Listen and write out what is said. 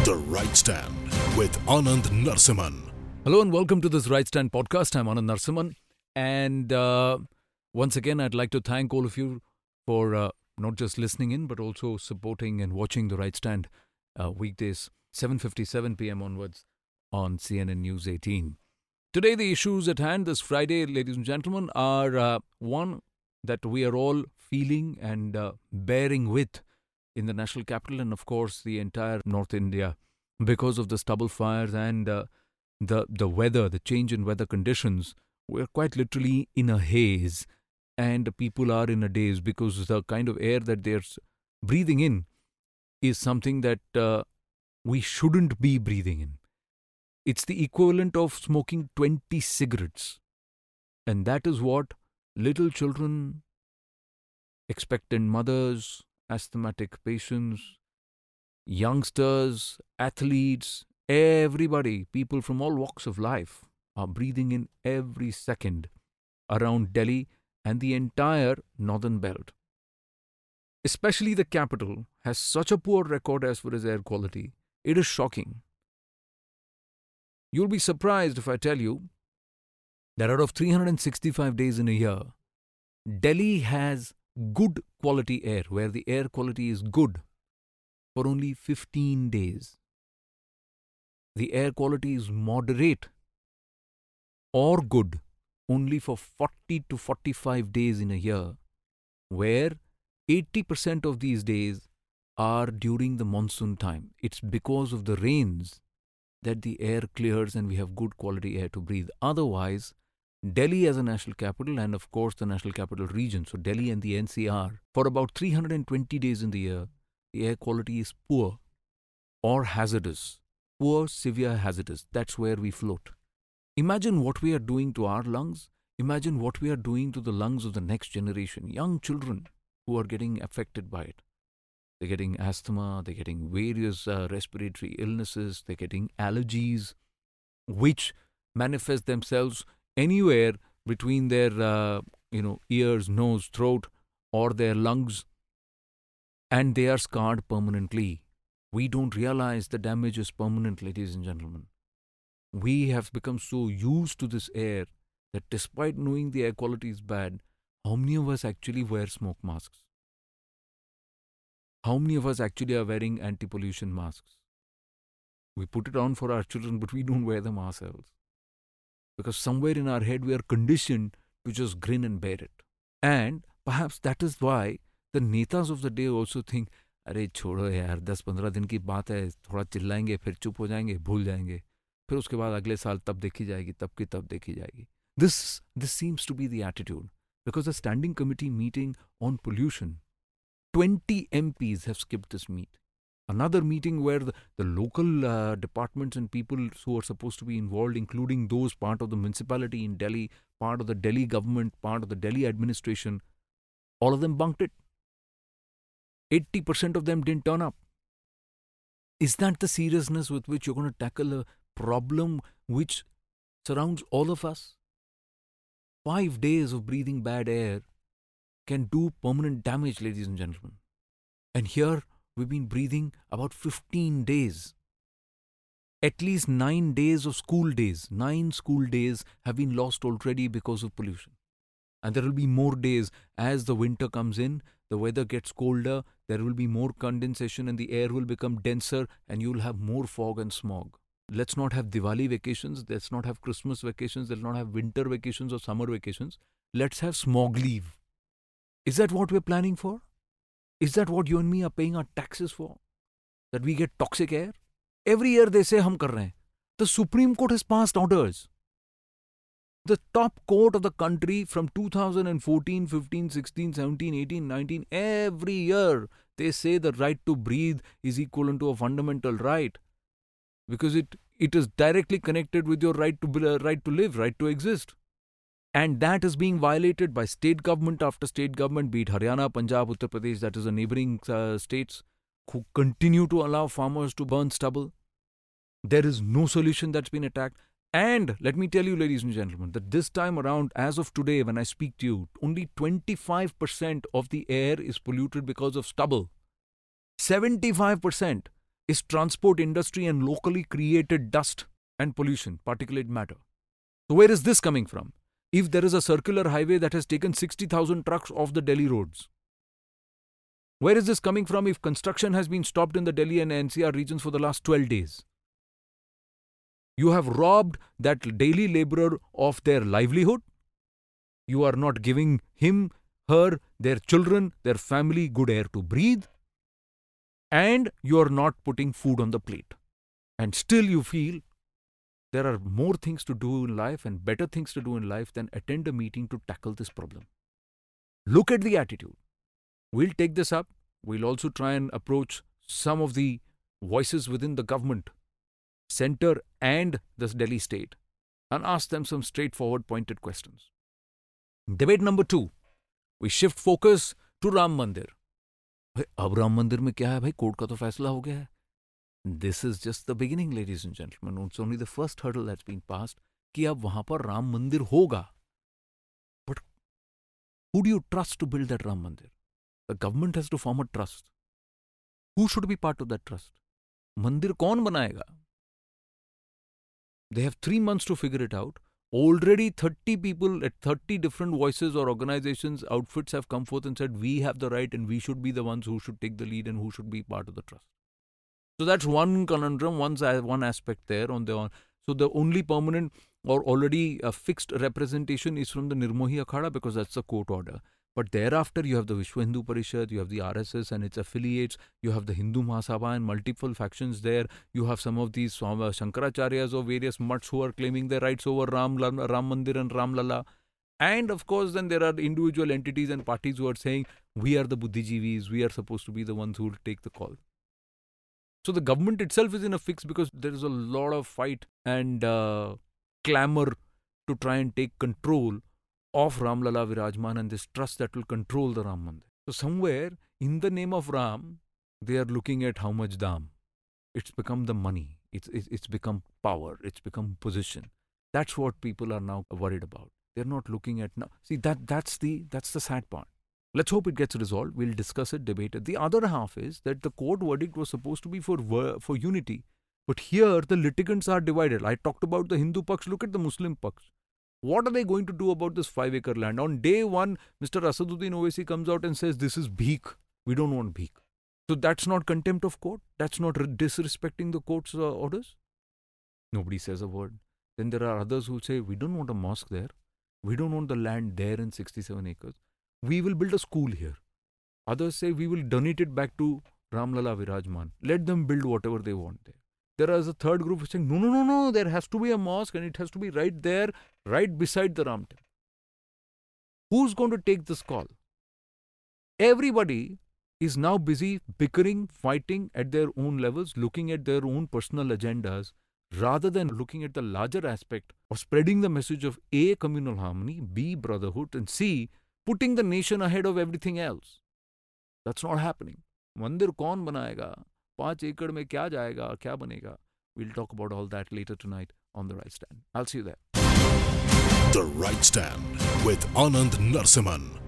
The Right Stand with Anand Narsiman. Hello and welcome to this Right Stand podcast. I'm Anand Narsiman. And once again, I'd like to thank all of you for not just listening in, but also supporting and watching the Right Stand weekdays, 7:57 p.m. onwards on CNN News 18. Today, the issues at hand this Friday, ladies and gentlemen, are one that we are all feeling and bearing with in the national capital and, of course, the entire North India because of the stubble fires and the weather, the change in weather conditions. We're quite literally in a haze, and people are in a daze because the kind of air that they're breathing in is something that we shouldn't be breathing in. It's the equivalent of smoking 20 cigarettes. And that is what little children, expectant mothers, asthmatic patients, youngsters, athletes, everybody, people from all walks of life are breathing in every second around Delhi and the entire northern belt. Especially the capital has such a poor record as far as air quality. It is shocking. You'll be surprised if I tell you that out of 365 days in a year, Delhi has good quality air, where the air quality is good, for only 15 days. The air quality is moderate or good only for 40 to 45 days in a year, where 80% of these days are during the monsoon time. It's because of the rains that the air clears and we have good quality air to breathe. Otherwise, Delhi as a national capital and of course the national capital region, so Delhi and the NCR, for about 320 days in the year, the air quality is poor or hazardous. Poor, severe, hazardous. That's where we float. Imagine what we are doing to our lungs. Imagine what we are doing to the lungs of the next generation. Young children who are getting affected by it. They're getting asthma, they're getting various respiratory illnesses, they're getting allergies, which manifest themselves anywhere between their ears, nose, throat, or their lungs, and they are scarred permanently. We don't realize the damage is permanent, ladies and gentlemen. We have become so used to this air that despite knowing the air quality is bad, how many of us actually wear smoke masks? How many of us actually are wearing anti-pollution masks? We put it on for our children, but we don't wear them ourselves. Because somewhere in our head we are conditioned to just grin and bear it. And perhaps that is why the netas of the day also think, अरे छोड़ो यार 10-15 दिन की बात है, थोड़ा चिल्लाएंगे, फिर चुप हो जाएंगे, भूल जाएंगे. फिर उसके बाद अगले साल तब देखी जाएगी, तब की तब देखी जाएगी. This seems to be the attitude. Because the standing committee meeting on pollution, 20 MPs have skipped this meet. Another meeting where the local departments and people who are supposed to be involved, including those part of the municipality in Delhi, part of the Delhi government, part of the Delhi administration, all of them bunked it. 80% of them didn't turn up. Is that the seriousness with which you're going to tackle a problem which surrounds all of us? 5 days of breathing bad air can do permanent damage, ladies and gentlemen. And here we've been breathing about 15 days. At least 9 days of school days. 9 school days have been lost already because of pollution. And there will be more days as the winter comes in, the weather gets colder, there will be more condensation and the air will become denser and you'll have more fog and smog. Let's not have Diwali vacations, let's not have Christmas vacations, let's not have winter vacations or summer vacations. Let's have smog leave. Is that what we're planning for? Is that what you and me are paying our taxes for? That we get toxic air? Every year they say hum kar rahe hain. The Supreme Court has passed orders. The top court of the country from 2014, 15, 16, 17, 18, 19, every year they say the right to breathe is equivalent to a fundamental right. Because it is directly connected with your right to live, right to exist. And that is being violated by state government after state government, be it Haryana, Punjab, Uttar Pradesh, that is the neighboring states, who continue to allow farmers to burn stubble. There is no solution that's been attacked. And let me tell you, ladies and gentlemen, that this time around, as of today, when I speak to you, only 25% of the air is polluted because of stubble. 75% is transport industry and locally created dust and pollution, particulate matter. So where is this coming from? If there is a circular highway that has taken 60,000 trucks off the Delhi roads, where is this coming from if construction has been stopped in the Delhi and NCR regions for the last 12 days? You have robbed that daily laborer of their livelihood. You are not giving him, her, their children, their family good air to breathe. And you are not putting food on the plate. And still you feel there are more things to do in life and better things to do in life than attend a meeting to tackle this problem. Look at the attitude. We'll take this up. We'll also try and approach some of the voices within the government, center and the Delhi state, and ask them some straightforward pointed questions. Debate number 2. We shift focus to Ram Mandir. अब राम मंदिर में क्या है भाई? Court का तो फैसला हो गया है. This is just the beginning, ladies and gentlemen. It's only the first hurdle that's been passed कि अब वहां पर राम मंदिर होगा. But who do you trust to build that Ram Mandir? The government has to form a trust. Who should be part of that trust? मंदिर कौन बनाएगा? They have 3 months to figure it out. Already 30 people at 30 different voices or organizations, outfits have come forth and said, we have the right and we should be the ones who should take the lead and who should be part of the trust. So that's one conundrum, one aspect there. So the only permanent or already fixed representation is from the Nirmohi Akhada because that's a court order. But thereafter, you have the Vishwa Hindu Parishad, you have the RSS and its affiliates, you have the Hindu Mahasabha and multiple factions there. You have some of these Shankaracharyas of various mutts who are claiming their rights over Ram Mandir and Ram Lalla. And of course, then there are individual entities and parties who are saying, we are the Buddhijeevis, we are supposed to be the ones who will take the call. So the government itself is in a fix because there is a lot of fight and clamor to try and take control of Ram Lalla Virajman and this trust that will control the Ram Mandir. So somewhere in the name of Ram, they are looking at how much dam. It's become the money. It's become power. It's become position. That's what people are now worried about. They're not looking at now. See, that's the sad part. Let's hope it gets resolved. We'll discuss it, debate it. The other half is that the court verdict was supposed to be for unity. But here the litigants are divided. I talked about the Hindu Paksh. Look at the Muslim Paksh. What are they going to do about this 5-acre land? On day 1, Mr. Asaduddin Owaisi comes out and says, this is bheek. We don't want bheek. So that's not contempt of court. That's not disrespecting the court's orders. Nobody says a word. Then there are others who say, we don't want a mosque there. We don't want the land there in 67 acres. We will build a school here. Others say, we will donate it back to Ram Lalla Virajman. Let them build whatever they want there. There is a third group saying, no, there has to be a mosque and it has to be right there, right beside the Ram temple. Who's going to take this call? Everybody is now busy bickering, fighting at their own levels, looking at their own personal agendas, rather than looking at the larger aspect of spreading the message of A, communal harmony, B, brotherhood, and C, putting the nation ahead of everything else. That's not happening. Mandir kaun banayega? 5 acre mein kya jayega? Kya banega? We'll talk about all that later tonight on The Right Stand. I'll see you there. The Right Stand with Anand Narsiman.